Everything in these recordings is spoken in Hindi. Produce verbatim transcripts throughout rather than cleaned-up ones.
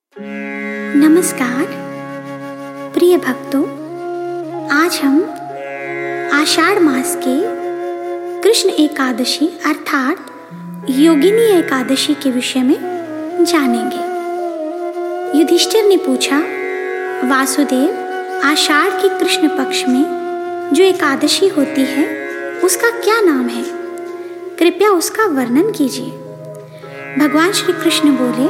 नमस्कार प्रिय भक्तों, आज हम आषाढ़ मास के कृष्ण एकादशी अर्थात योगिनी एकादशी के विषय में जानेंगे। युधिष्ठिर ने पूछा, वासुदेव, आषाढ़ के कृष्ण पक्ष में जो एकादशी होती है उसका क्या नाम है? कृपया उसका वर्णन कीजिए। भगवान श्री कृष्ण बोले,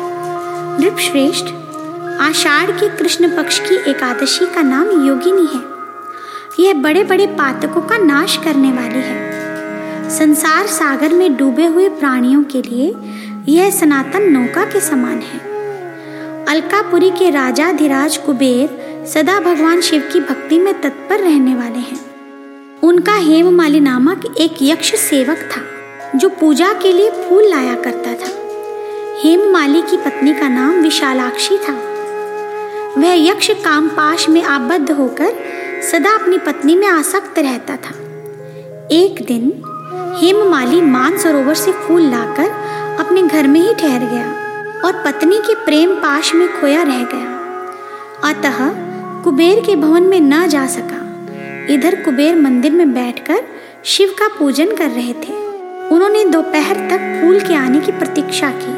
नृपश्रेष्ठ, आषाढ़ के कृष्ण पक्ष की एकादशी का नाम योगिनी है। यह बड़े बड़े पातकों का नाश करने वाली है। संसार सागर में डूबे हुए प्राणियों के लिए यह सनातन नौका के समान है। अलकापुरी के राजाधिराज कुबेर सदा भगवान शिव की भक्ति में तत्पर रहने वाले हैं। उनका हेममाली नामक एक यक्ष सेवक था जो पूजा के लिए फूल लाया करता था। हेममाली की पत्नी का नाम विशालाक्षी था। वह यक्ष कामपाश में आबद्ध होकर सदा अपनी पत्नी में आसक्त रहता था। एक दिन हेममाली मानसरोवर से फूल लाकर अपने घर में ही ठहर गया और पत्नी के प्रेम पाश में खोया रह गया। अतः कुबेर के भवन में न जा सका। इधर कुबेर मंदिर में बैठकर शिव का पूजन कर रहे थे। उन्होंने दोपहर तक फूल के आने की प्रतीक्षा की।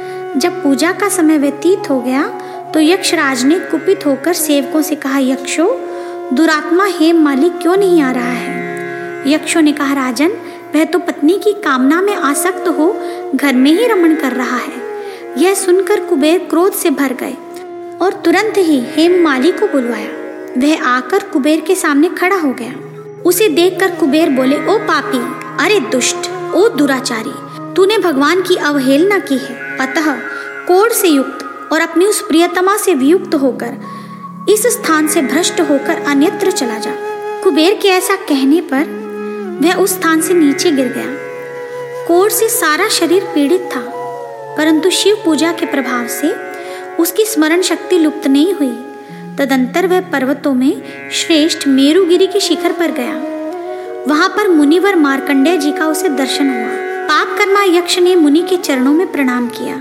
जब पूजा का समय व्यतीत हो गया तो यक्षराज ने कुपित होकर सेवकों से कहा, यक्षों, दुरात्मा हेममाली क्यों नहीं आ रहा है? यक्षों ने कहा, राजन, वह तो पत्नी की कामना में आसक्त हो घर में ही रमण कर रहा है। यह सुनकर कुबेर क्रोध से भर गए और तुरंत ही हेममाली को बुलवाया। वह आकर कुबेर के सामने खड़ा हो गया। उसे देखकर कुबेर बोले, ओ पापी, अरे दुष्ट, ओ दुराचारी, तूने भगवान की अवहेलना की है। अतः कोढ़ से युक्त और अपनी उस प्रियतमा से वियुक्त होकर इस स्थान से भ्रष्ट होकर अन्यत्र चला जा। कुबेर के ऐसा कहने पर वह उस स्थान से नीचे गिर गया। कोढ़ से सारा शरीर पीड़ित था, परंतु शिव पूजा के प्रभाव से उसकी स्मरण शक्ति लुप्त नहीं हुई। तदंतर वह पर्वतों में श्रेष्ठ मेरुगिरी के शिखर पर गया। वहां पर मुनिवर मार्कंडेय जी का उसे दर्शन हुआ। पापकर्मा यक्ष ने मुनि के चरणों में प्रणाम किया।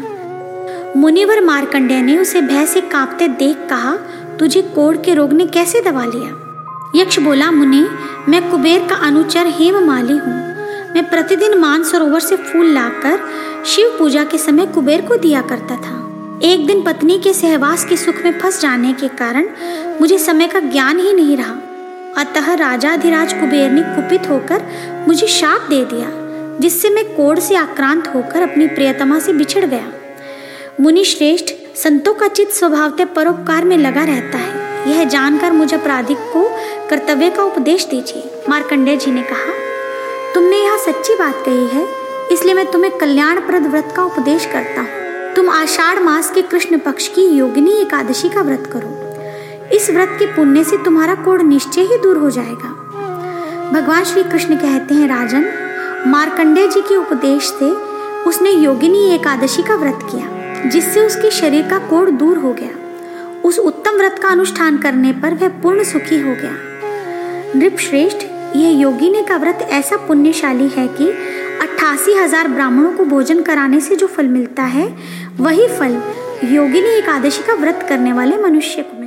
मुनिवर मार्कंडेय ने उसे भय से कांपते देख कहा, तुझे कोढ़ के रोग ने कैसे दबा लिया? यक्ष बोला, मुनि, मैं कुबेर का अनुचर हेममाली हूँ। मैं प्रतिदिन मानसरोवर से फूल लाकर शिव पूजा के समय कुबेर को दिया करता था। एक दिन पत्नी के सहवास के सुख में फंस जाने के कारण मुझे समय का ज्ञान ही नहीं रहा। अतः राजाधिराज कुबेर ने कुपित होकर मुझे शाप दे दिया, जिससे मैं कोढ़ से आक्रांत होकर अपनी प्रियतमा से बिछड़ गया। मुनि श्रेष्ठ, संतों का चित्त स्वभावतः परोपकार में लगा रहता है। यह जानकर मुझ अपराधी को कर्तव्य का उपदेश दीजिए। मार्कंडेय जी ने कहा, तुमने यह सच्ची बात कही है, इसलिए मैं तुम्हें कल्याणप्रद व्रत का उपदेश करता हूँ। तुम आषाढ़ मास के कृष्ण पक्ष की योगिनी एकादशी का व्रत करो। इस व्रत के पुण्य से तुम्हारा कोढ़ निश्चय ही दूर हो जाएगा। भगवान श्री कृष्ण कहते हैं, राजन, मार्कंडेय जी के उपदेश से उसने योगिनी एकादशी का व्रत किया, जिससे उसके शरीर का कोढ़ दूर हो गया। उस उत्तम व्रत का अनुष्ठान करने पर वह पूर्ण सुखी हो गया। नृपश्रेष्ठ, यह योगिनी का व्रत ऐसा पुण्यशाली है कि अट्ठासी हजार ब्राह्मणों को भोजन कराने से जो फल मिलता है, वही फल योगिनी एकादशी का व्रत करने वाले मनुष्य को